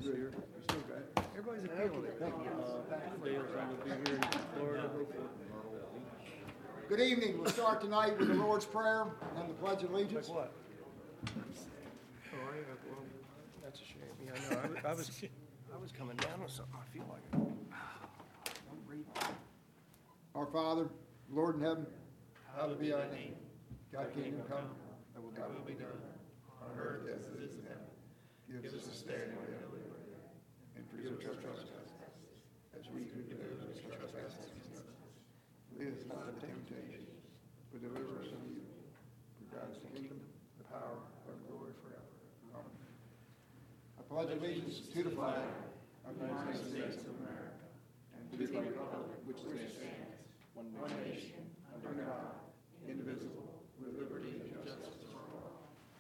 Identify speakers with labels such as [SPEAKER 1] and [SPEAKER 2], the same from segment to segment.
[SPEAKER 1] here.
[SPEAKER 2] Everybody's appealing it. Thank you.
[SPEAKER 1] Dale's going to be here in Florida.
[SPEAKER 3] Good evening. We'll start tonight with the Lord's Prayer and the Pledge of Allegiance.
[SPEAKER 2] What? Oh, well, that's a shame. Yeah, I know. I was coming down with something. I feel like it.
[SPEAKER 3] Our Father, Lord in heaven, hallowed be thy name. Thy kingdom come, thy will be done, on earth as it is in heaven. Give us this day our daily bread, and forgive us our trespasses, as we forgive those who trespass against us. Lead us not into temptation, but deliver us from evil. For God is the kingdom, the power, and the glory forever. Amen. I pledge allegiance to the flag of the United States of America, and to the republic which stands, one nation, under God, indivisible, with liberty and justice for all.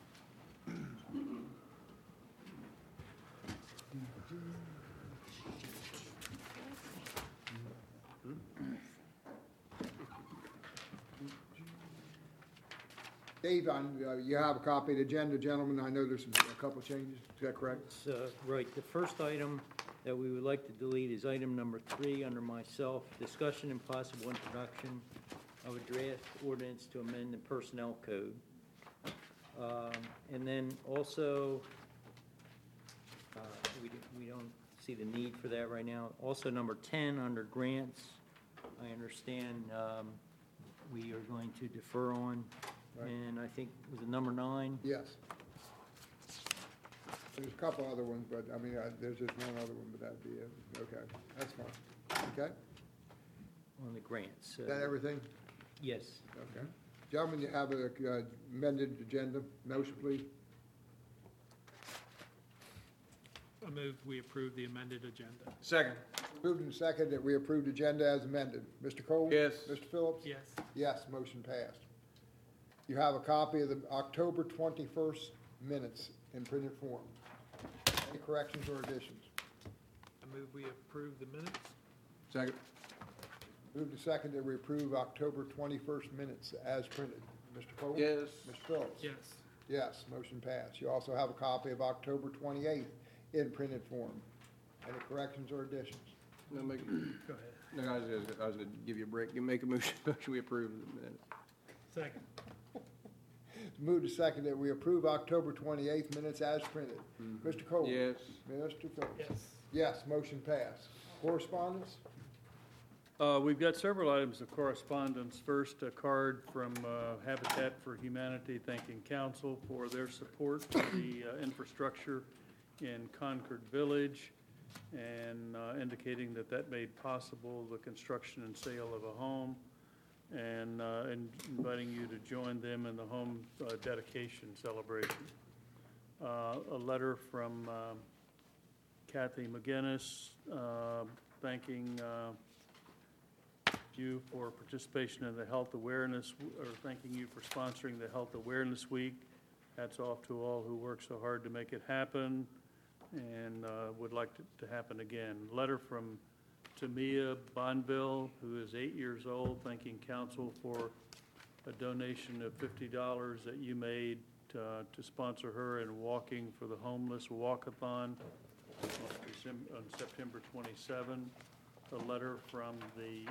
[SPEAKER 3] Dave, you have a copy of the agenda, gentlemen. I know there's a couple of changes. Is that correct?
[SPEAKER 1] Right. The first item that we would like to delete is item number 3 under myself, discussion and possible introduction of a draft ordinance to amend the personnel code. And then also, we don't see the need for that right now. Also, number 10 under grants, I understand we are going to defer on.
[SPEAKER 3] Right.
[SPEAKER 1] And I think, was it number 9?
[SPEAKER 3] Yes. There's a couple other ones, but, I mean, there's just one other one, but that'd be it. Okay, that's fine. Okay?
[SPEAKER 1] On the grants.
[SPEAKER 3] Is that everything?
[SPEAKER 1] Yes.
[SPEAKER 3] Okay. Gentlemen, you have a amended agenda. Motion, please.
[SPEAKER 4] I move we approve the amended agenda.
[SPEAKER 2] Second.
[SPEAKER 3] Moved and seconded that we approved agenda as amended. Mr. Cole?
[SPEAKER 2] Yes.
[SPEAKER 3] Mr. Phillips?
[SPEAKER 4] Yes.
[SPEAKER 3] Yes, motion passed. You have a copy of the October 21st minutes in printed form. Any corrections or additions?
[SPEAKER 4] I move we approve the minutes.
[SPEAKER 2] Second.
[SPEAKER 3] Moved and seconded that we approve October 21st minutes as printed. Mr. Cole?
[SPEAKER 2] Yes.
[SPEAKER 3] Mr. Phillips?
[SPEAKER 4] Yes.
[SPEAKER 3] Yes, motion passed. You also have a copy of October 28th in printed form. Any corrections or additions?
[SPEAKER 2] No,
[SPEAKER 4] Go ahead.
[SPEAKER 2] no, I was going to give you a break. You make a motion, we approve the minutes.
[SPEAKER 4] Second.
[SPEAKER 3] Moved to second that we approve October 28th minutes as printed. Mr. Cole?
[SPEAKER 2] Yes.
[SPEAKER 3] Mr. Phillips?
[SPEAKER 4] Yes.
[SPEAKER 3] Yes, motion passed. Correspondence?
[SPEAKER 5] We've got several items of correspondence. First, a card from Habitat for Humanity thanking council for their support for the infrastructure in Concord Village and indicating that made possible the construction and sale of a home and inviting you to join them in the home dedication celebration. A letter from Kathy McGinnis thanking you for participation in the health awareness, or thanking you for sponsoring the Health Awareness Week. Hats off to all who work so hard to make it happen and would like to happen again. Letter from Tamia Bonville, who is 8 years old, thanking council for a donation of $50 that you made to sponsor her in Walking for the Homeless Walkathon on September 27. A letter from the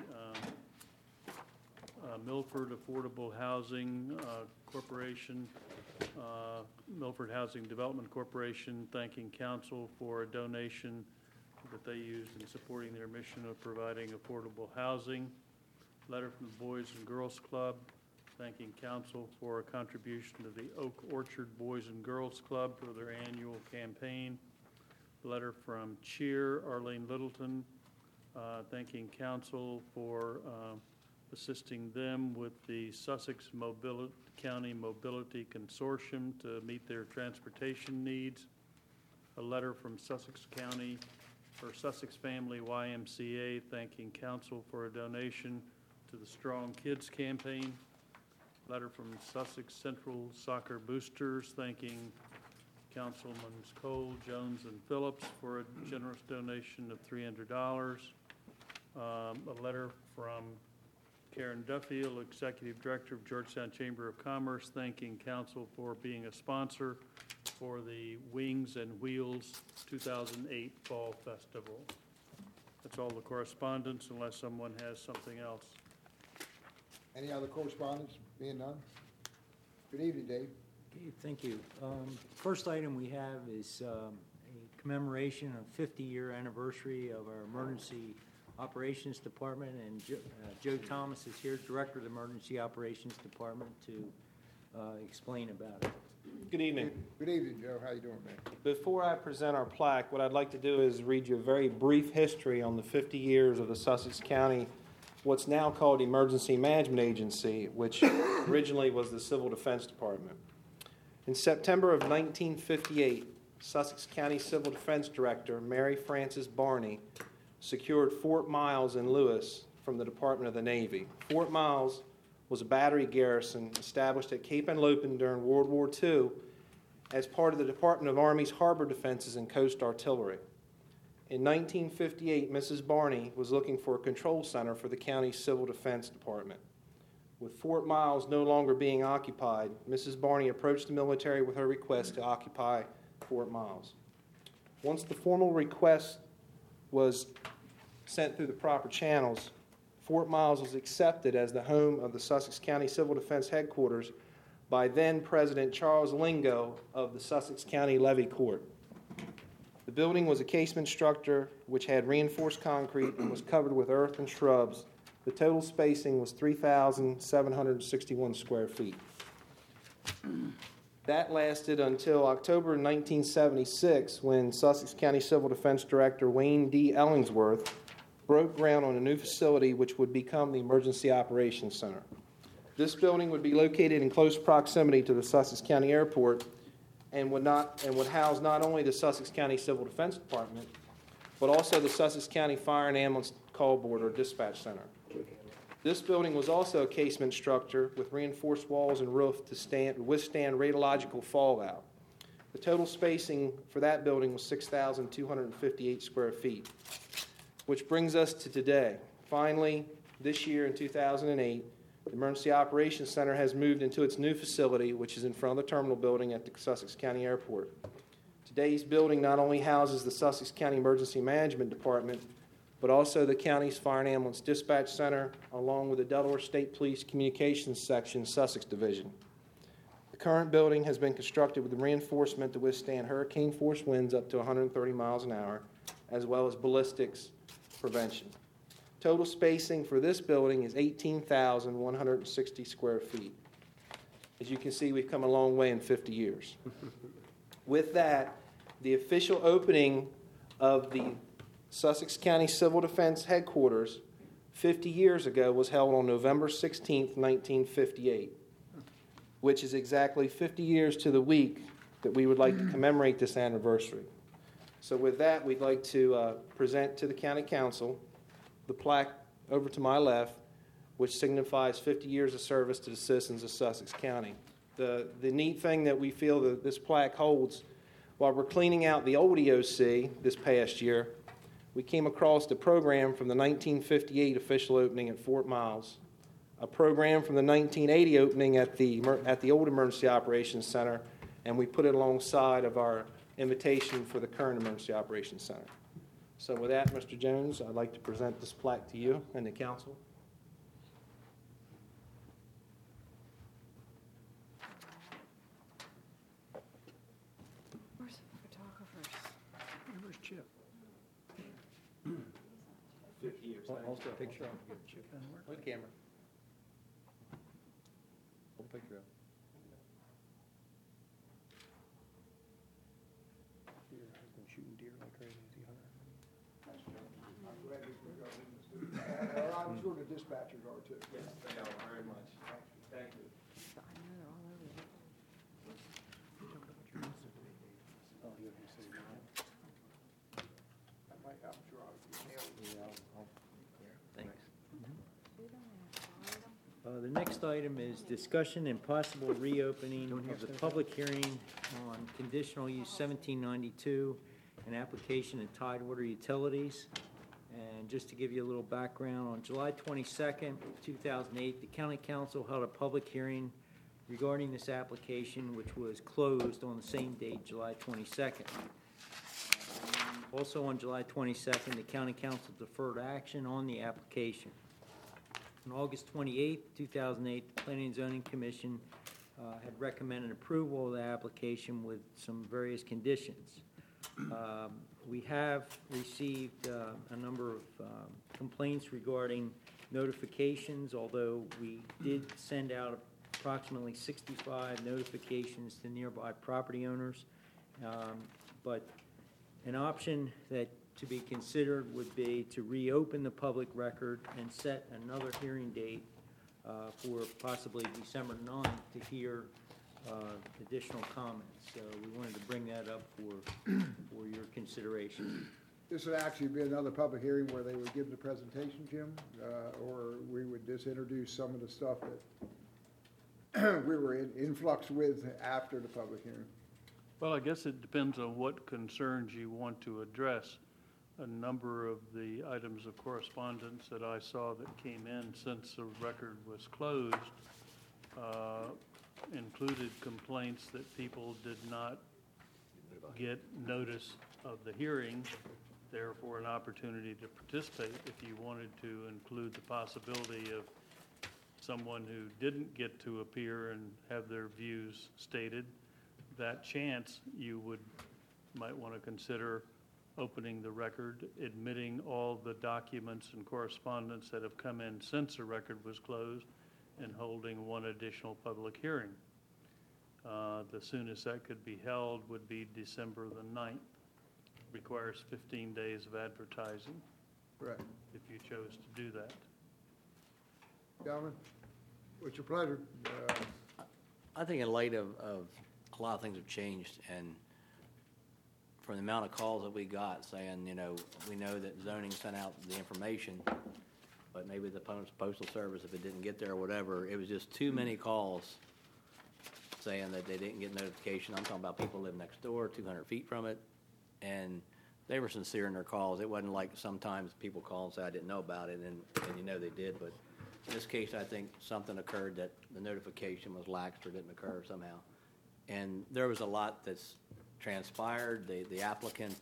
[SPEAKER 5] Milford Affordable Housing Corporation, Milford Housing Development Corporation, thanking council for a donation that they used in supporting their mission of providing affordable housing. Letter from the Boys and Girls Club, thanking council for a contribution to the Oak Orchard Boys and Girls Club for their annual campaign. Letter from Cheer, Arlene Littleton, thanking council for assisting them with the Sussex County Mobility Consortium to meet their transportation needs. A letter from Sussex County or Sussex Family YMCA thanking council for a donation to the Strong Kids campaign. Letter from Sussex Central Soccer Boosters thanking Councilmen Cole, Jones, and Phillips for a generous donation of $300. A letter from Karen Duffield, Executive Director of Georgetown Chamber of Commerce, thanking council for being a sponsor for the Wings and Wheels 2008 Fall Festival. That's all the correspondence, unless someone has something else.
[SPEAKER 3] Any other correspondence being done? Good evening, Dave.
[SPEAKER 1] Okay, thank you. First item we have is a commemoration of 50-year anniversary of our Emergency Operations Department, and Joe Thomas is here, Director of the Emergency Operations Department, to explain about it.
[SPEAKER 2] Good evening.
[SPEAKER 3] Good evening, Joe. How you doing, man?
[SPEAKER 2] Before I present our plaque, what I'd like to do is read you a very brief history on the 50 years of the Sussex County, what's now called Emergency Management Agency, which originally was the Civil Defense Department. In September of 1958, Sussex County Civil Defense Director Mary Frances Barney secured Fort Miles in Lewis from the Department of the Navy. Fort Miles was a battery garrison established at Cape Henlopen during World War II as part of the Department of Army's harbor defenses and coast artillery. In 1958, Mrs. Barney was looking for a control center for the county's Civil Defense Department. With Fort Miles no longer being occupied, Mrs. Barney approached the military with her request to occupy Fort Miles. Once the formal request was sent through the proper channels, Fort Miles was accepted as the home of the Sussex County Civil Defense Headquarters by then President Charles Lingo of the Sussex County Levy Court. The building was a casement structure which had reinforced concrete and was covered with earth and shrubs. The total spacing was 3,761 square feet. That lasted until October 1976, when Sussex County Civil Defense Director Wayne D. Ellingsworth broke ground on a new facility which would become the Emergency Operations Center. This building would be located in close proximity to the Sussex County Airport and would house not only the Sussex County Civil Defense Department, but also the Sussex County Fire and Ambulance Call Board or Dispatch Center. This building was also a casement structure with reinforced walls and roof to withstand radiological fallout. The total spacing for that building was 6,258 square feet, which brings us to today. Finally, this year in 2008, the Emergency Operations Center has moved into its new facility, which is in front of the terminal building at the Sussex County Airport. Today's building not only houses the Sussex County Emergency Management Department, but also the county's Fire and Ambulance Dispatch Center, along with the Delaware State Police Communications Section, Sussex Division. The current building has been constructed with reinforcement to withstand hurricane-force winds up to 130 miles an hour, as well as ballistics prevention. Total spacing for this building is 18,160 square feet. As you can see, we've come a long way in 50 years. With that, the official opening of the Sussex County Civil Defense Headquarters 50 years ago was held on November 16, 1958, which is exactly 50 years to the week that we would like to commemorate this anniversary. So with that, we'd like to present to the County Council the plaque over to my left, which signifies 50 years of service to the citizens of Sussex County. The neat thing that we feel that this plaque holds, while we're cleaning out the old EOC this past year, we came across a program from the 1958 official opening at Fort Miles, a program from the 1980 opening at the old Emergency Operations Center, and we put it alongside of our invitation for the current Emergency Operations Center. So with that, Mr. Jones, I'd like to present this plaque to you and the council.
[SPEAKER 6] Where's the photographers?
[SPEAKER 2] Where's Chip?
[SPEAKER 1] 50 years.
[SPEAKER 2] Hold the picture. Where's the camera?
[SPEAKER 1] Hold the picture up.
[SPEAKER 2] Deer has been shooting deer like crazy. Is he hunting?
[SPEAKER 3] I'm sure the dispatchers are too.
[SPEAKER 2] Yes, they are very much. Thank you.
[SPEAKER 6] I know they're all over it.
[SPEAKER 2] Oh, you can see now.
[SPEAKER 3] I'm sure I'll be
[SPEAKER 1] Thanks. The next item is discussion and possible reopening of the public hearing on conditional use 1792, an application of Tidewater Utilities. And just to give you a little background, on July 22nd, 2008, the County Council held a public hearing regarding this application, which was closed on the same date, July 22nd. Also on July 22nd, the County Council deferred action on the application. On August 28, 2008, the Planning and Zoning Commission had recommended approval of the application with some various conditions. We have received a number of complaints regarding notifications, although we did send out approximately 65 notifications to nearby property owners. But an option that to be considered would be to reopen the public record and set another hearing date for possibly December 9th to hear additional comments. So we wanted to bring that up for your consideration.
[SPEAKER 3] This would actually be another public hearing where they would give the presentation, Jim, or we would just introduce some of the stuff that we were in flux with after the public hearing.
[SPEAKER 5] Well, I guess it depends on what concerns you want to address. A number of the items of correspondence that I saw that came in since the record was closed included complaints that people did not get notice of the hearing, therefore an opportunity to participate. If you wanted to include the possibility of someone who didn't get to appear and have their views stated, that chance you might want to consider opening the record, admitting all the documents and correspondence that have come in since the record was closed, and holding one additional public hearing. The soonest that could be held would be December the 9th. Requires 15 days of advertising.
[SPEAKER 3] Right.
[SPEAKER 5] If you chose to do that.
[SPEAKER 3] Gentlemen, what's your pleasure?
[SPEAKER 7] I think in light of a lot of things have changed, and from the amount of calls that we got saying, we know that zoning sent out the information, but maybe the postal service, if it didn't get there or whatever, it was just too many calls saying that they didn't get notification. I'm talking about people who live next door, 200 feet from it, and they were sincere in their calls. It wasn't like sometimes people call and say, I didn't know about it, and they did, but in this case, I think something occurred that the notification was laxed or didn't occur somehow. And there was a lot that's transpired. The applicant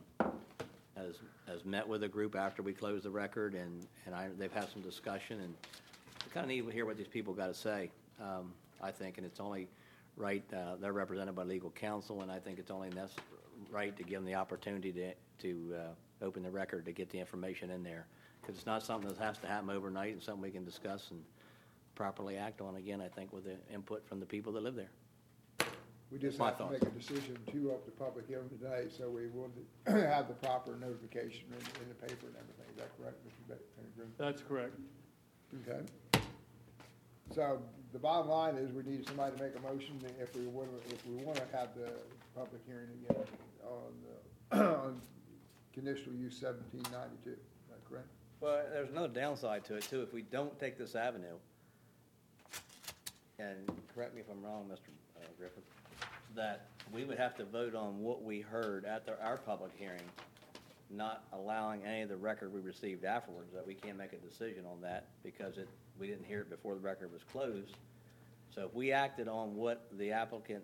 [SPEAKER 7] has met with a group after we closed the record, and they've had some discussion, and it's kind of neat to hear what these people got to say, I think, and it's only right. They're represented by legal counsel, and I think it's only right to give them the opportunity to open the record to get the information in there, because it's not something that has to happen overnight. It's something we can discuss and properly act on, again, I think, with the input from the people that live there.
[SPEAKER 3] We just
[SPEAKER 7] My
[SPEAKER 3] have to
[SPEAKER 7] thoughts.
[SPEAKER 3] make a decision to open the public hearing today, so we will have the proper notification in the paper and everything. Is that correct, Mr. Pendergrain?
[SPEAKER 5] That's correct.
[SPEAKER 3] Okay. So the bottom line is we need somebody to make a motion if we want to have the public hearing again on conditional use 1792. Is that correct?
[SPEAKER 7] Well, there's another downside to it, too. If we don't take this avenue, and correct me if I'm wrong, Mr. Griffith, that we would have to vote on what we heard at our public hearing, not allowing any of the record we received afterwards, that we can't make a decision on that because we didn't hear it before the record was closed. So if we acted on what the applicant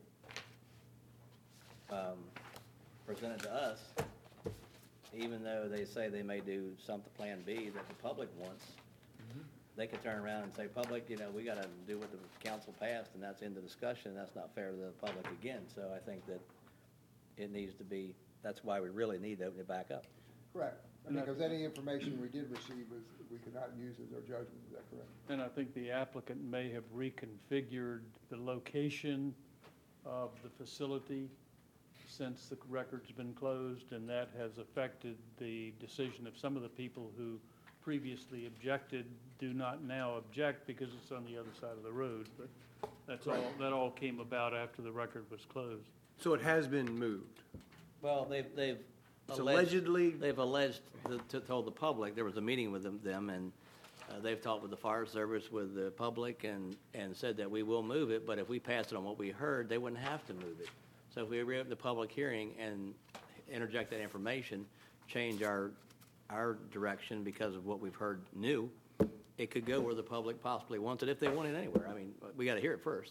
[SPEAKER 7] presented to us, even though they say they may do something, Plan B, that the public wants, they could turn around and say, public, we got to do what the council passed, and that's in the discussion. That's not fair to the public again. So I think that it needs to be, that's why we really need to open it back up.
[SPEAKER 3] Correct. Because any information we did receive we could not use as our judgment. Is that correct?
[SPEAKER 5] And I think the applicant may have reconfigured the location of the facility since the record's been closed, and that has affected the decision of some of the people who previously objected do not now object because it's on the other side of the road. But that's all. That all came about after the record was closed.
[SPEAKER 2] So it has been moved.
[SPEAKER 7] Well, they've
[SPEAKER 2] It's allegedly.
[SPEAKER 7] They've alleged, told the public, there was a meeting with them, and they've talked with the fire service, with the public, and said that we will move it, but if we passed it on what we heard, they wouldn't have to move it. So if we reopen the public hearing and interject that information, change our direction because of what we've heard new, it could go where the public possibly wants it, if they want it anywhere. I mean, we got to hear it first.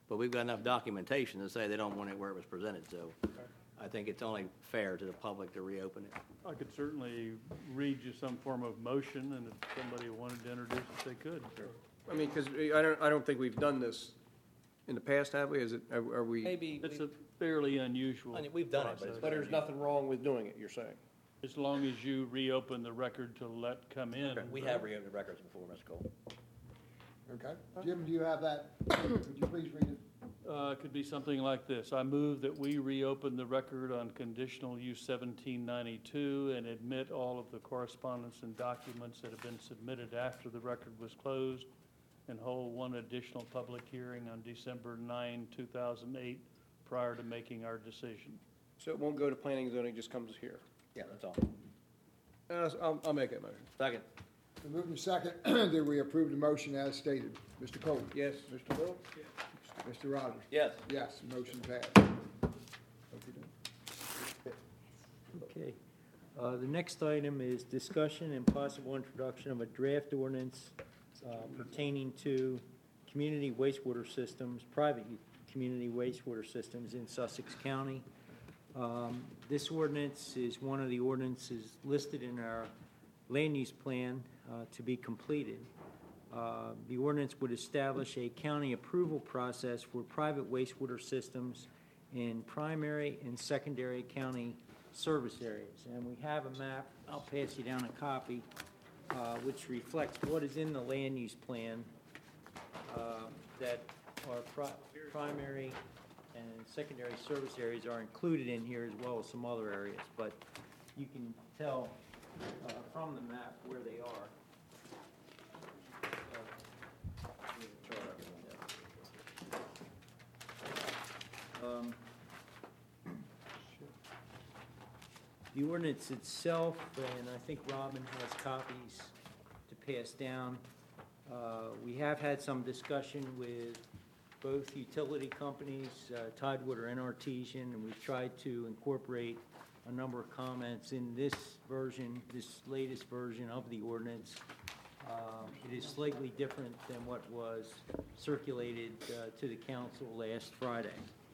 [SPEAKER 7] but we've got enough documentation to say they don't want it where it was presented, so I think it's only fair to the public to reopen it.
[SPEAKER 5] I could certainly read you some form of motion, and if somebody wanted to introduce it, they could.
[SPEAKER 8] I mean, because I don't think we've done this in the past, have we? Are we?
[SPEAKER 2] Maybe,
[SPEAKER 5] It's a fairly unusual.
[SPEAKER 7] We've done it, but it's
[SPEAKER 8] But there's nothing wrong with doing it, you're saying?
[SPEAKER 5] As long as you reopen the record to let come in.
[SPEAKER 7] We have reopened records before, Mr. Cole.
[SPEAKER 3] Okay. Jim, do you have that? Would you please read it?
[SPEAKER 5] It could be something like this. I move that we reopen the record on conditional use 1792 and admit all of the correspondence and documents that have been submitted after the record was closed, and hold one additional public hearing on December 9, 2008, prior to making our decision.
[SPEAKER 8] So it won't go to planning and zoning, just comes here?
[SPEAKER 7] Yeah, that's all.
[SPEAKER 8] I'll make that motion.
[SPEAKER 7] Second.
[SPEAKER 3] The moving second that we approve the motion as stated. Mr. Cole?
[SPEAKER 8] Yes.
[SPEAKER 3] Mr. Phillips? Mr. Rogers?
[SPEAKER 7] Yes.
[SPEAKER 3] Yes, motion passed.
[SPEAKER 1] Okay. The next item is discussion and possible introduction of a draft ordinance pertaining to community wastewater systems, private community wastewater systems in Sussex County. This ordinance is one of the ordinances listed in our land use plan to be completed. The ordinance would establish a county approval process for private wastewater systems in primary and secondary county service areas. And we have a map, I'll pass you down a copy, which reflects what is in the land use plan that our primary and secondary service areas are included in here, as well as some other areas. But you can tell from the map where they are. The ordinance itself, and I think Robin has copies to pass down. We have had some discussion with both utility companies, Tidewater and Artesian, and we've tried to incorporate a number of comments in this version, this latest version of the ordinance. It is slightly different than what was circulated to the council last Friday.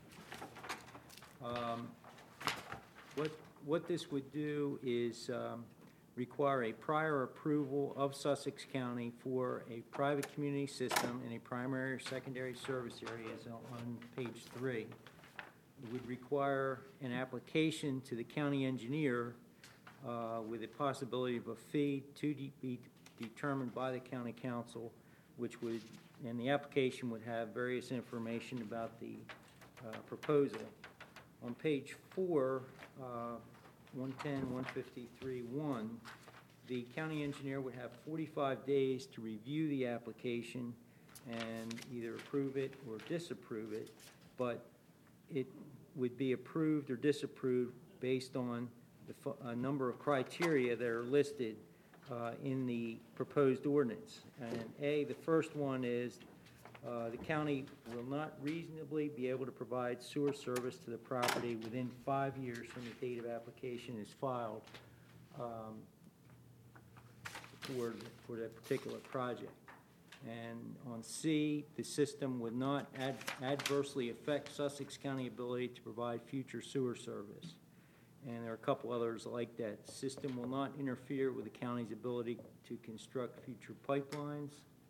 [SPEAKER 1] What this would do is require a prior approval of Sussex County for a private community system in a primary or secondary service area, as on page 3. It would require an application to the county engineer with a possibility of a fee to be determined by the county council, and the application would have various information about the proposal. On page 4, 110, 153.1, the county engineer would have 45 days to review the application and either approve it or disapprove it, but it would be approved or disapproved based on a number of criteria that are listed in the proposed ordinance. And the first one is the county will not reasonably be able to provide sewer service to the property within 5 years from the date of application is filed for that particular project. And on C, the system would not adversely affect Sussex County ability to provide future sewer service. And there are a couple others like that. The system will not interfere with the county's ability to construct future pipelines.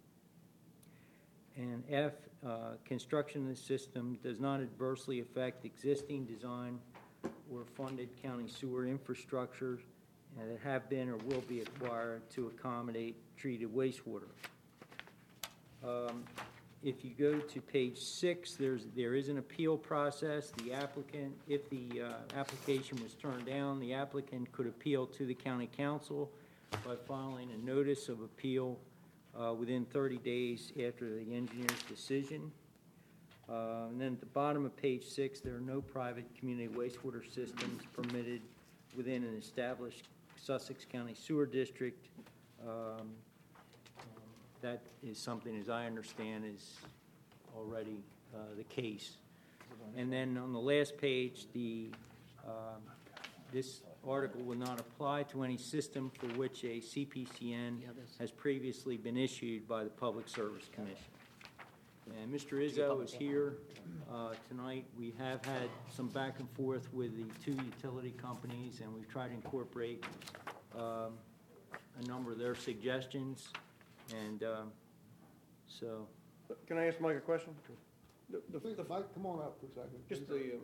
[SPEAKER 1] And F, construction of the system does not adversely affect existing design or funded county sewer infrastructure that have been or will be acquired to accommodate treated wastewater. If you go to page 6, there is an appeal process. The applicant, if the application was turned down, the applicant could appeal to the county council by filing a notice of appeal within 30 days after the engineer's decision. And then at the bottom of page 6, there are no private community wastewater systems permitted within an established Sussex County sewer district. That is something, as I understand, is already the case. And then on the last page, this article will not apply to any system for which a CPCN has previously been issued by the Public Service Commission. And Mr. Izzo is here tonight. We have had some back and forth with the two utility companies, and we've tried to incorporate a number of their suggestions. And so,
[SPEAKER 8] Can I ask Mike a question?
[SPEAKER 3] Please, Mike, come on up for a second.
[SPEAKER 8] Just the,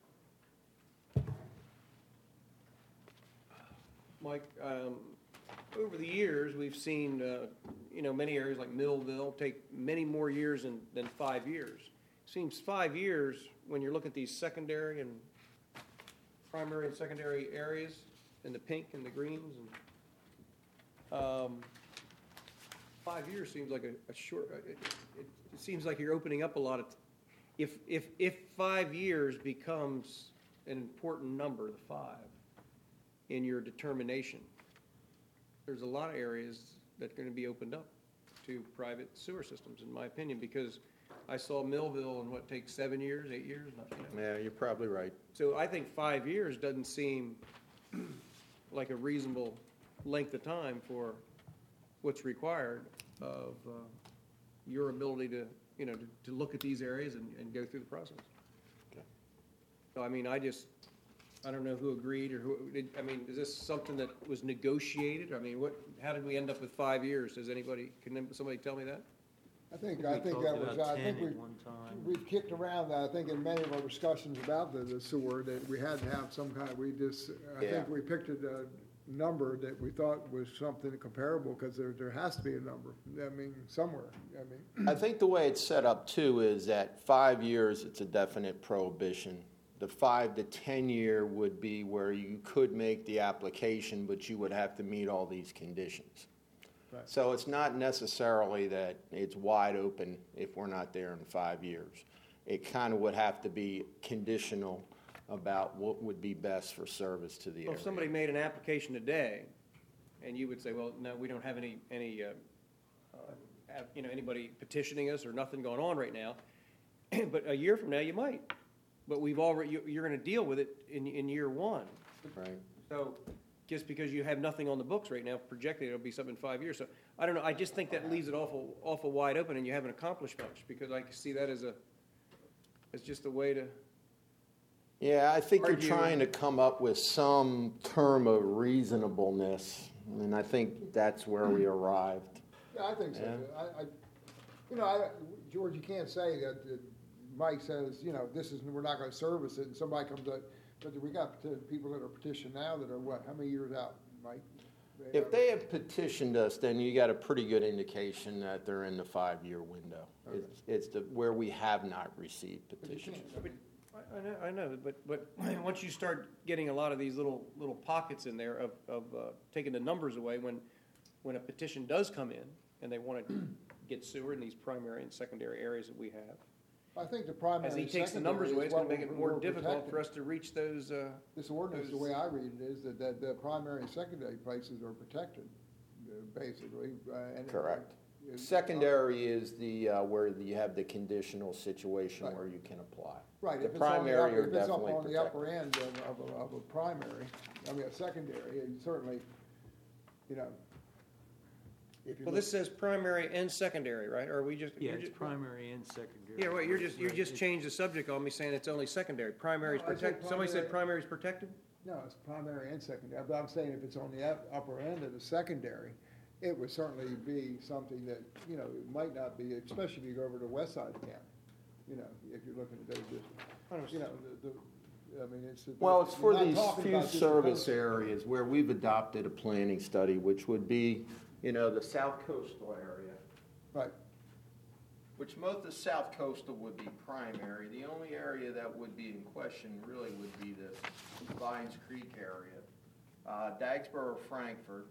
[SPEAKER 8] Mike, over the years, we've seen, many areas like Millville take many more years than 5 years. Seems 5 years, when you're looking at these secondary and primary and secondary areas, and the pink and the greens, and 5 years seems like a short, it seems like you're opening up a lot of, if 5 years becomes an important number, the 5, in your determination, there's a lot of areas that are going to be opened up to private sewer systems, in my opinion, because I saw Millville in what takes 7 years, 8 years.
[SPEAKER 2] Yeah, you're probably right.
[SPEAKER 8] So I think 5 years doesn't seem like a reasonable length of time for what's required of your ability to, to look at these areas and go through the process.
[SPEAKER 2] Okay.
[SPEAKER 8] So, I mean, I don't know who agreed or is this something that was negotiated? I mean, how did we end up with 5 years? Can somebody tell me that?
[SPEAKER 3] I think
[SPEAKER 1] we
[SPEAKER 3] that
[SPEAKER 1] talked
[SPEAKER 3] was,
[SPEAKER 1] about
[SPEAKER 3] I think
[SPEAKER 1] 10 at one time.
[SPEAKER 3] we've kicked around that, I think in many of our discussions about the sewer, that we had to have some kind of, I think we picked a number that we thought was something comparable, because there has to be a number, somewhere,
[SPEAKER 2] I think the way it's set up too is that 5 years, it's a definite prohibition. The 5 to 10 year would be where you could make the application, but you would have to meet all these conditions.
[SPEAKER 3] Right.
[SPEAKER 2] So it's not necessarily that it's wide open if we're not there in 5 years. It kind of would have to be conditional about what would be best for service to the
[SPEAKER 8] Well,
[SPEAKER 2] area.
[SPEAKER 8] if somebody made an application today, and you would say, well, no, we don't have anybody petitioning us or nothing going on right now, but a year from now you might. But you're going to deal with it in year one.
[SPEAKER 2] Right.
[SPEAKER 8] So just because you have nothing on the books right now projected, it'll be something in 5 years. So I don't know. I just think that leaves it awful wide open, and you haven't accomplished much, because I see that as just a way to.
[SPEAKER 2] Yeah, I think you're
[SPEAKER 8] Argue.
[SPEAKER 2] trying to come up with some term of reasonableness, and I think that's where we arrived.
[SPEAKER 3] Yeah, I think so.
[SPEAKER 2] Yeah.
[SPEAKER 3] George, you can't say that Mike says, we're not gonna service it, and somebody comes up, but we got people that are petitioned now that are what, how many years out, Mike?
[SPEAKER 2] If they have petitioned us, then you got a pretty good indication that they're in the 5 year window.
[SPEAKER 3] Okay.
[SPEAKER 2] It's where we have not received
[SPEAKER 3] But you
[SPEAKER 2] petitions.
[SPEAKER 3] can't.
[SPEAKER 8] I know, but once you start getting a lot of these little pockets in there of taking the numbers away, when a petition does come in and they want to get sewer in these primary and secondary areas that we have,
[SPEAKER 3] I think the primary
[SPEAKER 8] as he
[SPEAKER 3] and
[SPEAKER 8] takes the
[SPEAKER 3] secondary
[SPEAKER 8] numbers away,
[SPEAKER 3] is
[SPEAKER 8] it's going
[SPEAKER 3] what
[SPEAKER 8] to make it
[SPEAKER 3] we're
[SPEAKER 8] more difficult for
[SPEAKER 3] protecting.
[SPEAKER 8] us to reach those.
[SPEAKER 3] This ordinance, the way I read it, is that the primary and secondary places are protected, basically. And
[SPEAKER 2] Correct. Secondary is the where you have the conditional situation
[SPEAKER 3] Right.
[SPEAKER 2] where you can apply.
[SPEAKER 3] Right,
[SPEAKER 2] The
[SPEAKER 3] if it's on the
[SPEAKER 2] primary are
[SPEAKER 3] if it's up
[SPEAKER 2] definitely
[SPEAKER 3] on the upper
[SPEAKER 2] protected.
[SPEAKER 3] end of a primary, a secondary, and certainly, if you
[SPEAKER 8] Well,
[SPEAKER 3] look.
[SPEAKER 8] this says primary and secondary, right? Or are we just?
[SPEAKER 1] Yeah,
[SPEAKER 8] you're
[SPEAKER 1] it's
[SPEAKER 8] just-
[SPEAKER 1] primary and secondary.
[SPEAKER 8] Yeah, right. You
[SPEAKER 1] Right,
[SPEAKER 8] just
[SPEAKER 1] it-
[SPEAKER 8] changed the subject on me, saying it's only secondary. Primary is
[SPEAKER 3] No, I said
[SPEAKER 8] protected. Somebody said primary is protected.
[SPEAKER 3] No, it's primary and secondary, but I'm saying if it's on the upper end of the secondary, it would certainly be something that, it might not be, especially if you go over to the west side of the county, if you're looking at those districts. It's.
[SPEAKER 2] Well, it's for
[SPEAKER 3] we're not
[SPEAKER 2] these
[SPEAKER 3] talking
[SPEAKER 2] few
[SPEAKER 3] about just
[SPEAKER 2] service
[SPEAKER 3] the coast.
[SPEAKER 2] areas where we've adopted a planning study, which would be, the south coastal area.
[SPEAKER 3] Right,
[SPEAKER 2] Which most of the south coastal would be primary. The only area that would be in question really would be this Vines Creek area. Dagsboro, Frankfurt,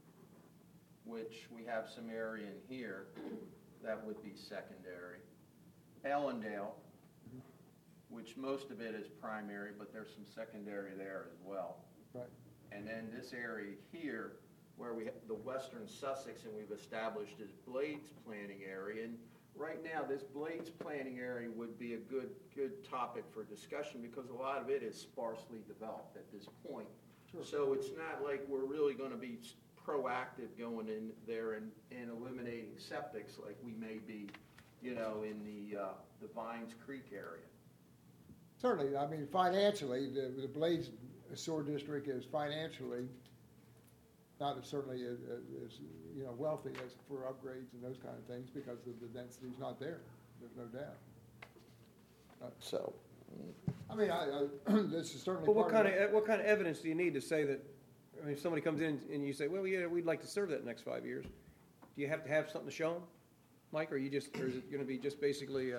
[SPEAKER 2] which we have some area in here, that would be secondary. Ellendale, which most of it is primary, but there's some secondary there as well.
[SPEAKER 3] right.
[SPEAKER 2] And then this area here, where we have the western Sussex, and we've established this Blades planning area. And right now, this Blades planning area would be a good topic for discussion, because a lot of it is sparsely developed at this point.
[SPEAKER 3] Sure.
[SPEAKER 2] So it's not like we're really gonna be proactive going in there and eliminating septics like we may be
[SPEAKER 9] you know, in the Vines Creek area.
[SPEAKER 3] Certainly, I mean, financially, the Blades Sewer District is financially not as certainly as, you know, wealthy as for upgrades and those kind of things because the density's not there. There's no doubt.
[SPEAKER 2] So,
[SPEAKER 3] I mean, this is certainly
[SPEAKER 8] But
[SPEAKER 3] part of it.
[SPEAKER 8] what kind of evidence do you need to say that, I mean, if somebody comes in and you say, well, yeah, we'd like to serve that in the next 5 years, do you have to have something to show them, Mike, or is it gonna be just basically,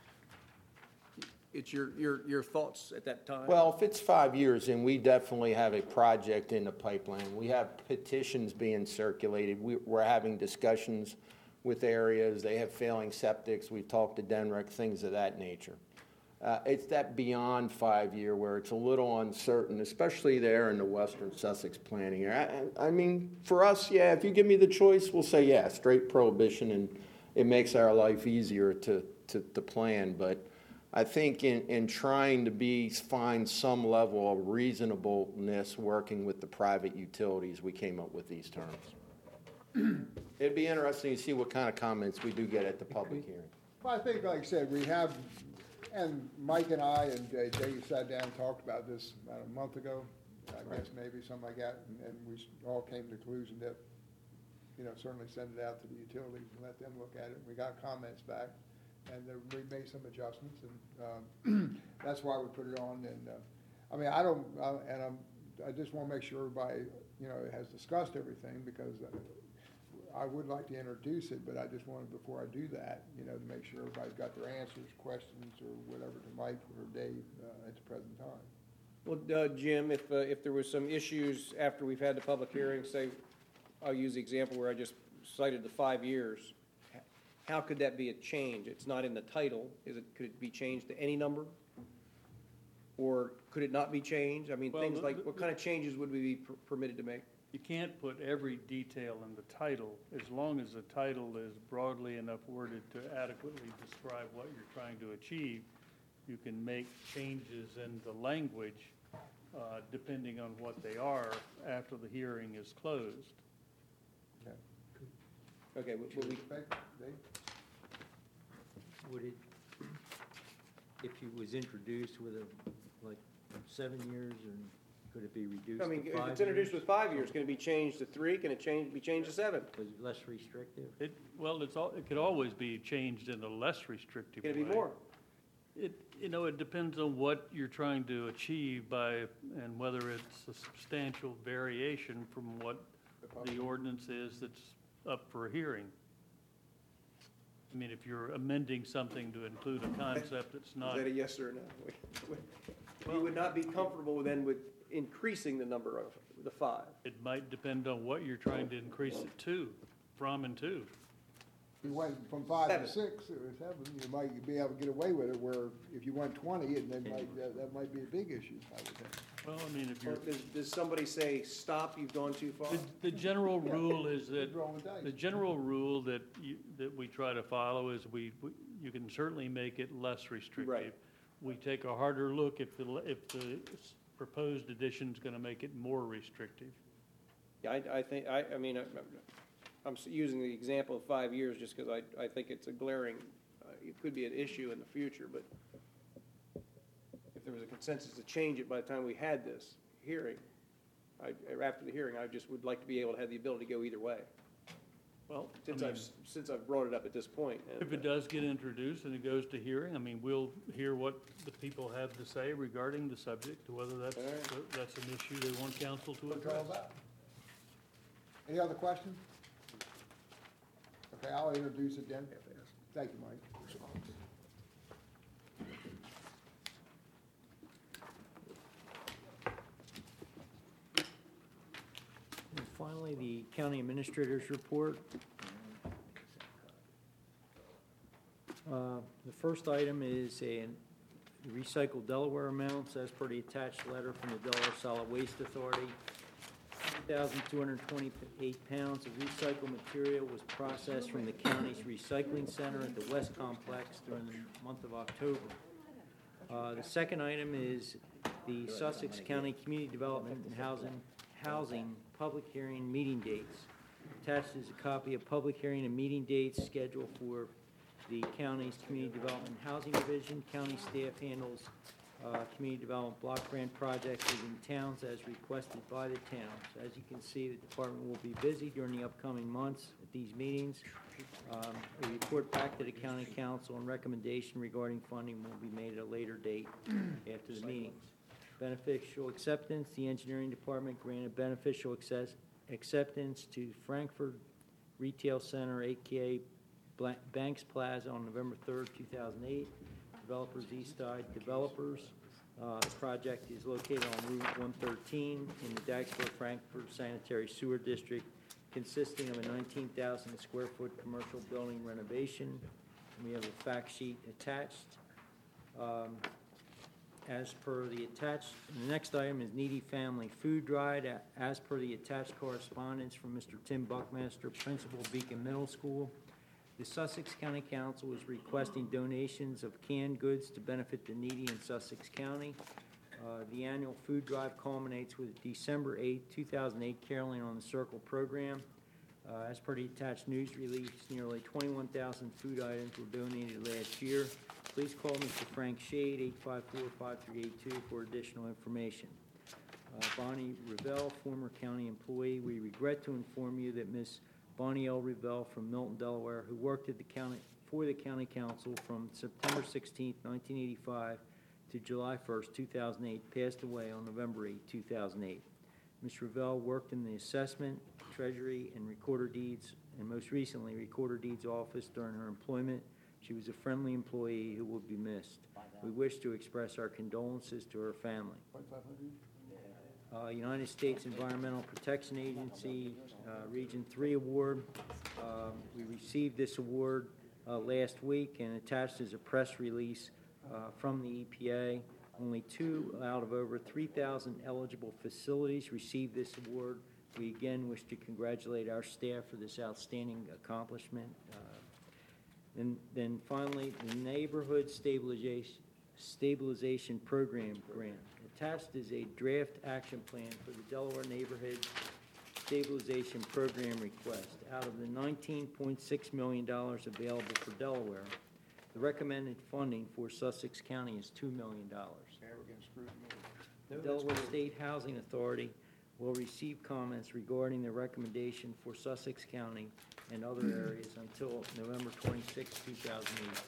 [SPEAKER 8] it's your thoughts at that time?
[SPEAKER 2] well, if it's 5 years, then we definitely have a project in the pipeline. We have petitions being circulated. We're having discussions with areas. They have failing septics. We've talked to Denrick, things of that nature. It's that beyond 5 year where it's a little uncertain, especially there in the western Sussex planning area. I mean, for us, yeah, if you give me the choice, we'll say, yeah, straight prohibition, and it makes our life easier to plan. But I think in trying to find some level of reasonableness working with the private utilities, we came up with these terms. It'd be interesting to see what kind of comments we do get at the public hearing.
[SPEAKER 3] Well, I think, like I said, we have, and Mike and I and Dave sat down and talked about this about a month ago, I guess maybe, something like that, and we all came to the conclusion that, you know, certainly send it out to the utilities and let them look at it. We got comments back, and we made some adjustments, and that's why we put it on. And I mean, I just want to make sure everybody, you know, has discussed everything, because I would like to introduce it, but I just wanted, before I do that, you know, to make sure everybody's got their answers, questions, or whatever to Mike or Dave at the present time.
[SPEAKER 8] Well, Jim, if there was some issues after we've had the public hearing, say, I'll use the example where I just cited the 5 years, how could that be a change? It's not in the title. Could it be changed to any number? Or could it not be changed? I mean,
[SPEAKER 5] Well,
[SPEAKER 8] things like, what kind of changes would we be permitted to make?
[SPEAKER 5] You can't put every detail in the title, as long as the title is broadly enough worded to adequately describe what you're trying to achieve. You can make changes in the language, depending on what they are, after the hearing is closed.
[SPEAKER 8] Okay,
[SPEAKER 3] Dave?
[SPEAKER 1] Would it, if it was introduced with 7 years, and could it be reduced
[SPEAKER 8] I mean,
[SPEAKER 1] to
[SPEAKER 8] if
[SPEAKER 1] 5
[SPEAKER 8] it's introduced
[SPEAKER 1] years?
[SPEAKER 8] with 5 years, can it be changed to 3? Can it be changed to 7?
[SPEAKER 1] Was it less restrictive?
[SPEAKER 5] It could always be changed in a less restrictive way.
[SPEAKER 8] Can it be more?
[SPEAKER 5] It depends on what you're trying to achieve and whether it's a substantial variation from what the ordinance is that's up for a hearing. I mean, if you're amending something to include a concept that's not.
[SPEAKER 8] Is that a yes or a no? You would not be comfortable then with increasing the number of the 5?
[SPEAKER 5] It might depend on what you're trying to increase it from and to.
[SPEAKER 3] If you went from 5 to
[SPEAKER 8] 7.
[SPEAKER 3] 6 or 7, you might be able to get away with it, where if you went 20, and then that might be a big issue, I would think.
[SPEAKER 5] Well, I mean, if
[SPEAKER 8] Or
[SPEAKER 5] you're,
[SPEAKER 8] does somebody say, stop, you've gone too far?
[SPEAKER 5] the general rule is that,
[SPEAKER 3] Rolling the dice.
[SPEAKER 5] the general rule that we try to follow is you can certainly make it less restrictive.
[SPEAKER 8] Right.
[SPEAKER 5] We take a harder look if the proposed addition's gonna make it more restrictive.
[SPEAKER 8] Yeah, I think, I'm using the example of 5 years just because I think it's a glaring, it could be an issue in the future, but if there was a consensus to change it by the time we had this hearing, after the hearing, I just would like to be able to have the ability to go either way,
[SPEAKER 5] Well,
[SPEAKER 8] since I've brought it up at this point.
[SPEAKER 5] if it does get introduced and it goes to hearing, I mean, we'll hear what the people have to say regarding the subject, whether that's an issue they want council to
[SPEAKER 3] What it's all
[SPEAKER 5] address.
[SPEAKER 3] about. Any other questions? Okay, I'll introduce it then. Thank you, Mike.
[SPEAKER 1] And finally, the county administrator's report. The first item is a recycled Delaware amounts as per the attached letter from the Delaware Solid Waste Authority. 2,228 pounds of recycled material was processed from the county's recycling center at the West Complex during the month of October. The second item is the Sussex County Community Development and Housing public hearing meeting dates. Attached is a copy of public hearing and meeting dates scheduled for the county's Community Development Housing Division. County staff handles community development block grant projects within towns as requested by the towns. As you can see, the department will be busy during the upcoming months at these meetings. A report back to the county council and recommendation regarding funding will be made at a later date after the meetings. Beneficial acceptance, the engineering department granted beneficial acceptance to Frankfurt Retail Center, aka Banks Plaza, on November 3rd, 2008. Developers Eastside Developers. The project is located on Route 113 in the Daxberg-Frankfurt Sanitary Sewer District, consisting of a 19,000 square foot commercial building renovation. We have a fact sheet attached. As per the attached, the next item is Needy Family Food Drive. As per the attached correspondence from Mr. Tim Buckmaster, Principal, Beacon Middle School, the Sussex County Council is requesting donations of canned goods to benefit the needy in Sussex County. The annual food drive culminates with December 8, 2008 Caroling on the Circle program. As per the attached news release, nearly 21,000 food items were donated last year. Please call Mr. Frank Shade, 854-5382, for additional information. Bonnie Revelle, former county employee. We regret to inform you that Ms. Bonnie L. Revelle from Milton, Delaware, who worked at the county for the county council from September 16, 1985 to July 1, 2008, passed away on November 8, 2008. Ms. Revelle worked in the assessment, treasury, and recorder deeds, and most recently recorder deeds office during her employment. She was a friendly employee who will be missed. We wish to express our condolences to her family. United States Environmental Protection Agency Region 3 Award. We received this award last week, and attached is a press release from the EPA. Only 2 out of over 3,000 eligible facilities received this award. We again wish to congratulate our staff for this outstanding accomplishment. Then finally, the Neighborhood Stabilization Program grant. Attached is a draft action plan for the Delaware Neighborhood Stabilization Program request. Out of the $19.6 million available for Delaware, the recommended funding for Sussex County is $2 million. The Delaware State Housing Authority will receive comments regarding the recommendation for Sussex County and other areas until November 26, 2008.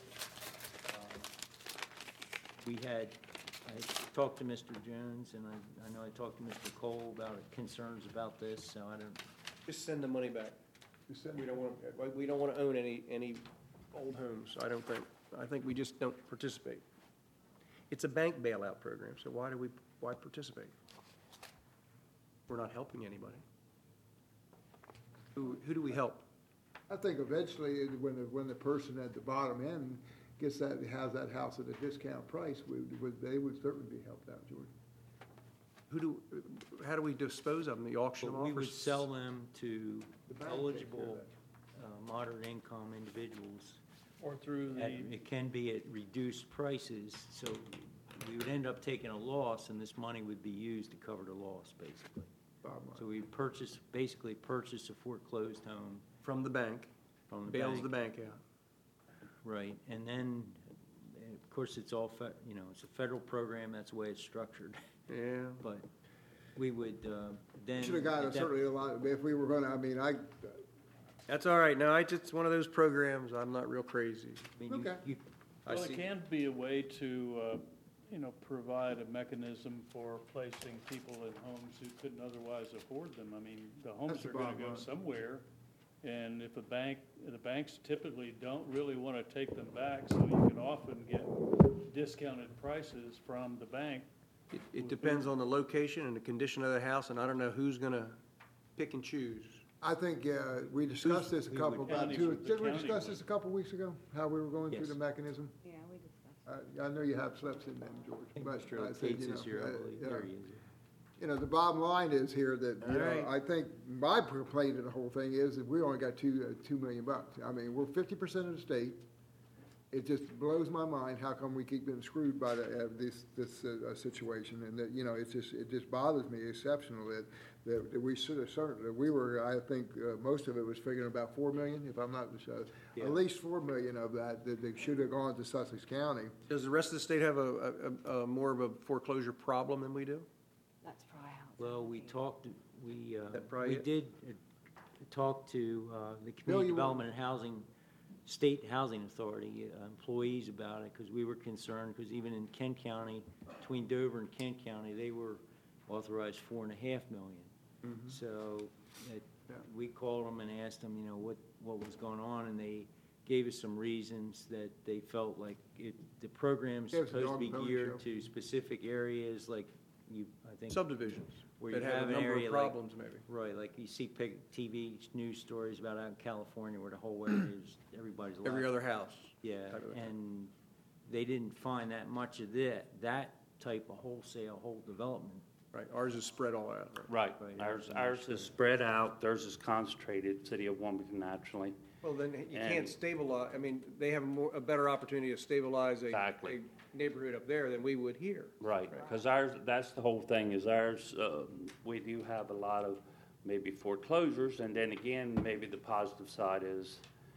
[SPEAKER 1] I talked to Mr. Jones, and I know I talked to Mr. Cole about concerns about this, so I don't.
[SPEAKER 8] Just send the money back. We don't want to own any old homes, I don't think. I think we just don't participate. It's a bank bailout program, so why participate? We're not helping anybody. Who do we help?
[SPEAKER 3] I think eventually, when the person at the bottom end has that house at a discount price, they would certainly be helped out, George.
[SPEAKER 8] How do we dispose of them? The auction
[SPEAKER 1] But we
[SPEAKER 8] off?
[SPEAKER 1] would sell them to
[SPEAKER 3] The bank
[SPEAKER 1] eligible
[SPEAKER 3] takes care of
[SPEAKER 1] moderate income individuals.
[SPEAKER 5] Or through
[SPEAKER 1] It can be at reduced prices, so we would end up taking a loss, and this money would be used to cover the loss, basically.
[SPEAKER 3] Bottom line.
[SPEAKER 1] So we basically purchase a foreclosed home
[SPEAKER 8] From the bank,
[SPEAKER 1] from the
[SPEAKER 8] bails
[SPEAKER 1] bank.
[SPEAKER 8] the bank out.
[SPEAKER 1] Right, and then, of course, it's all, it's a federal program, that's the way it's structured.
[SPEAKER 8] Yeah.
[SPEAKER 1] But we would then.
[SPEAKER 3] Should have gotten
[SPEAKER 1] at that-
[SPEAKER 3] certainly a lot, if we were gonna,
[SPEAKER 8] That's all right. No, it's one of those programs. I'm not real crazy.
[SPEAKER 1] I mean,
[SPEAKER 3] Okay.
[SPEAKER 8] I
[SPEAKER 5] Well,
[SPEAKER 8] see.
[SPEAKER 5] it can be a way to, provide a mechanism for placing people in homes who couldn't otherwise afford them. I mean, the homes
[SPEAKER 3] That's the
[SPEAKER 5] are gonna
[SPEAKER 3] bottom
[SPEAKER 5] go
[SPEAKER 3] line.
[SPEAKER 5] somewhere, and if the banks typically don't really wanna take them back, so you can often get discounted prices from the bank.
[SPEAKER 8] It depends on the location and the condition of the house, and I don't know who's going to pick and choose.
[SPEAKER 3] I think we discussed this
[SPEAKER 1] we would-
[SPEAKER 3] didn't we discuss this a couple weeks ago? How we were going through
[SPEAKER 1] Yes.
[SPEAKER 3] the mechanism?
[SPEAKER 6] Yeah, we discussed.
[SPEAKER 3] I know you have slept in them, George.
[SPEAKER 1] I think
[SPEAKER 3] but
[SPEAKER 1] Mr.
[SPEAKER 3] I said,
[SPEAKER 1] Cates is here, I believe. There he is.
[SPEAKER 3] The bottom line is here that,
[SPEAKER 8] All right.
[SPEAKER 3] I think my complaint of the whole thing is that we only got $2 million. I mean, we're 50% of the state. it just blows my mind how come we keep getting screwed by this situation, and that, you know, it just bothers me exceptionally that we should have certainly, we were, I think, most of it was figuring about 4 million, if I'm not mistaken.
[SPEAKER 1] Yeah.
[SPEAKER 3] At least 4 million of that they should have gone to Sussex County.
[SPEAKER 8] Does the rest of the state have a more of a foreclosure problem than we do?
[SPEAKER 6] That's probably how it's.
[SPEAKER 1] Well, we talked,
[SPEAKER 8] That probably
[SPEAKER 1] we
[SPEAKER 8] it?
[SPEAKER 1] did talk to the
[SPEAKER 3] Bill,
[SPEAKER 1] Community
[SPEAKER 3] you-
[SPEAKER 1] Development and Housing, State Housing Authority employees about it, because we were concerned, because even in Kent County, between Dover and Kent County, they were authorized $4.5 million. So we called them and asked them, you know, what was going on, and they gave us some reasons that they felt like the program's
[SPEAKER 3] Gave us a
[SPEAKER 1] supposed to be
[SPEAKER 3] dog and pony
[SPEAKER 1] geared
[SPEAKER 3] show.
[SPEAKER 1] to specific areas, like I think.
[SPEAKER 8] Subdivisions
[SPEAKER 1] Where
[SPEAKER 8] that
[SPEAKER 1] you
[SPEAKER 8] have
[SPEAKER 1] have
[SPEAKER 8] a
[SPEAKER 1] an
[SPEAKER 8] number
[SPEAKER 1] area
[SPEAKER 8] of
[SPEAKER 1] like-
[SPEAKER 8] problems, maybe.
[SPEAKER 1] Right, like you see TV news stories about out in California where the whole area is, everybody's.
[SPEAKER 8] Every
[SPEAKER 1] alive.
[SPEAKER 8] other house.
[SPEAKER 1] Yeah,
[SPEAKER 8] type of thing.
[SPEAKER 1] and they didn't find that much of that type of whole development.
[SPEAKER 8] Right, ours is spread all out.
[SPEAKER 10] Right,
[SPEAKER 1] Right,
[SPEAKER 10] ours is spread out, theirs is concentrated, city of Wilmington naturally.
[SPEAKER 8] Well, then you
[SPEAKER 10] And-
[SPEAKER 8] can't stabilize, I mean, they have a better opportunity to stabilize a
[SPEAKER 10] Exactly.
[SPEAKER 8] neighborhood up there than we would here.
[SPEAKER 10] Right, because ours, that's the whole thing, is ours, we do have a lot of maybe foreclosures, and then again, maybe the positive side is,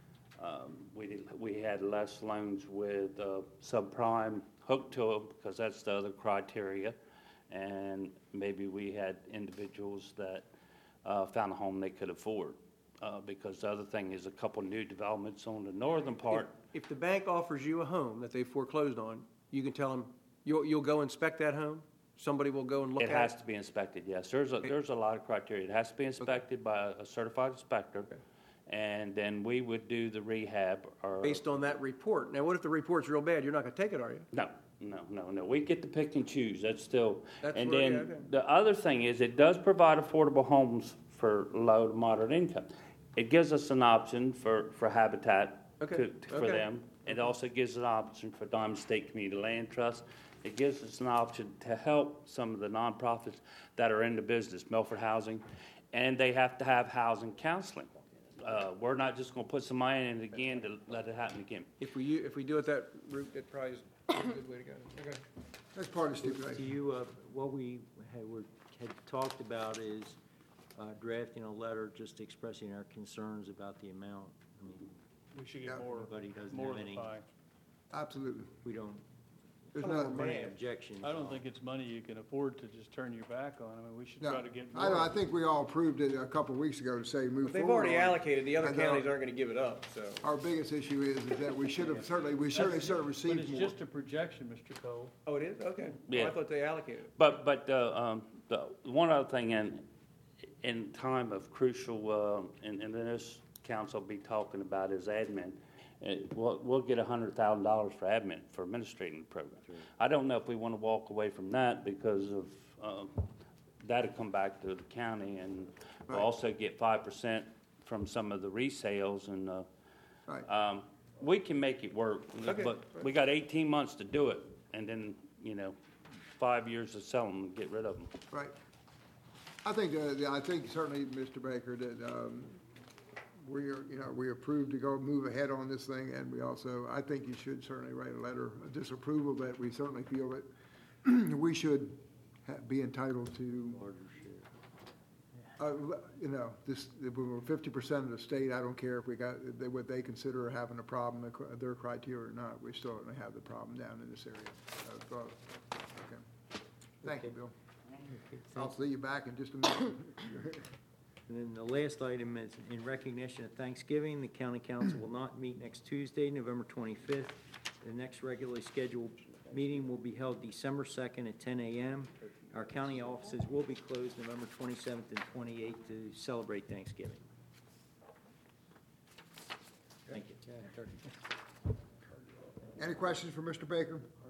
[SPEAKER 10] we had less loans with subprime hooked to them, because that's the other criteria, and maybe we had individuals that found a home they could afford, because the other thing is a couple new developments on the northern part.
[SPEAKER 8] If the bank offers you a home that they foreclosed on, you can tell them, you'll go inspect that home? Somebody will go and look at
[SPEAKER 10] It
[SPEAKER 8] it?
[SPEAKER 10] has to be inspected, yes. There's a lot of criteria. It has to be inspected by a certified inspector, and then we would do the rehab or.
[SPEAKER 8] Based on that report. Now, what if the report's real bad? You're not gonna take it, are you?
[SPEAKER 10] No. We get to pick and choose. That's still.
[SPEAKER 8] That's
[SPEAKER 10] And
[SPEAKER 8] where- yeah,
[SPEAKER 10] then
[SPEAKER 8] okay.
[SPEAKER 10] the other thing is, it does provide affordable homes for low to moderate income. It gives us an option for habitat
[SPEAKER 8] Okay,
[SPEAKER 10] for
[SPEAKER 8] okay.
[SPEAKER 10] them. It also gives an option for Diamond State Community Land Trust. It gives us an option to help some of the nonprofits that are in the business, Milford Housing, and they have to have housing counseling. We're not just gonna put some money in it again to let it happen again.
[SPEAKER 8] If we do it that route, it probably is a good way to go. Okay.
[SPEAKER 3] That's part of the
[SPEAKER 1] To
[SPEAKER 3] stipulation.
[SPEAKER 1] you, what we had talked about is drafting a letter just expressing our concerns about the amount. I mean,
[SPEAKER 5] We should
[SPEAKER 3] Yeah.
[SPEAKER 5] get more,
[SPEAKER 1] everybody doesn't
[SPEAKER 5] more
[SPEAKER 1] have
[SPEAKER 5] than
[SPEAKER 1] any,
[SPEAKER 5] five.
[SPEAKER 3] Absolutely.
[SPEAKER 1] we don't
[SPEAKER 3] There's
[SPEAKER 1] have
[SPEAKER 3] nothing.
[SPEAKER 1] any objections.
[SPEAKER 5] I don't think it's money you can afford to just turn your back on. I mean, we should
[SPEAKER 3] No,
[SPEAKER 5] try to get
[SPEAKER 3] I know, I
[SPEAKER 5] more.
[SPEAKER 3] think we all approved it a couple of weeks ago to say move forward.
[SPEAKER 8] They've already
[SPEAKER 3] on it.
[SPEAKER 8] allocated, the other
[SPEAKER 3] I know.
[SPEAKER 8] counties aren't gonna give it up, so.
[SPEAKER 3] Our biggest issue is that we should have certainly
[SPEAKER 5] But
[SPEAKER 3] received
[SPEAKER 5] it's
[SPEAKER 3] more.
[SPEAKER 5] just a projection, Mr. Cole.
[SPEAKER 8] Oh, it is? Okay.
[SPEAKER 10] Yeah.
[SPEAKER 8] Well, I thought they allocated it.
[SPEAKER 10] But the one other thing, in time of crucial, and this council will be talking about is admin. We'll get $100,000 for admin, for administrating the program. I don't know if we want to walk away from that because of, that'll come back to the county, and we'll
[SPEAKER 3] Right.
[SPEAKER 10] also get 5% from some of the resales, and
[SPEAKER 3] Right.
[SPEAKER 10] we can make it work.
[SPEAKER 8] Okay.
[SPEAKER 10] But we got 18 months to do it, and then, 5 years to sell them and get rid of them.
[SPEAKER 3] Right. I think certainly, Mr. Baker, that we approved to go move ahead on this thing, and we also, I think you should certainly write a letter of disapproval that we certainly feel that we should be entitled to. This, if we were 50% of the state, I don't care if we got, what they consider having a problem, their criteria or not, we still don't have the problem down in this area. Okay. Thank you, Bill. I'll see you back in just a minute.
[SPEAKER 1] And then the last item is in recognition of Thanksgiving, the county council will not meet next Tuesday, November 25th. The next regularly scheduled meeting will be held December 2nd at 10 a.m. Our county offices will be closed November 27th and 28th to celebrate Thanksgiving. Thank you.
[SPEAKER 3] Any questions for Mr. Baker?